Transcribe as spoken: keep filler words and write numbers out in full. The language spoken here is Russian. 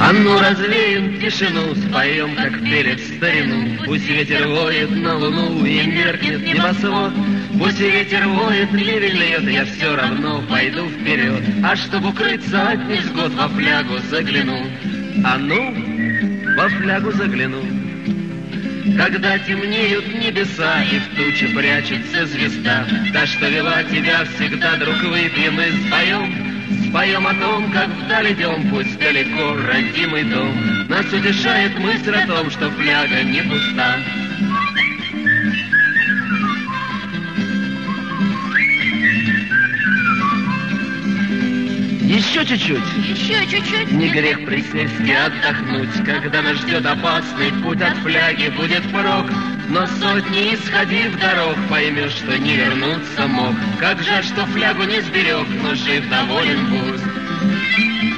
А ну развеем тишину, споем, как пели в старину. Пусть ветер воет на луну и меркнет небосвод. Пусть ветер воет, ливень льет, я все равно пойду вперед. А чтоб укрыться от невзгод, во флягу загляну. А ну, во флягу загляну. Когда темнеют небеса и в туче прячется звезда, та, что вела тебя всегда, друг, выпьем и споем. Споем о том, как вдаль идем, пусть далеко родимый дом. Нас утешает мысль о том, что фляга не пуста. Еще чуть-чуть, еще чуть-чуть. Не грех присесть и отдохнуть, когда нас ждет опасный путь, от фляги будет порог. Но сотни исходив дорог, поймешь, что не вернуться мог. Как жаль, что флягу не сберег, но жив доволен пусть.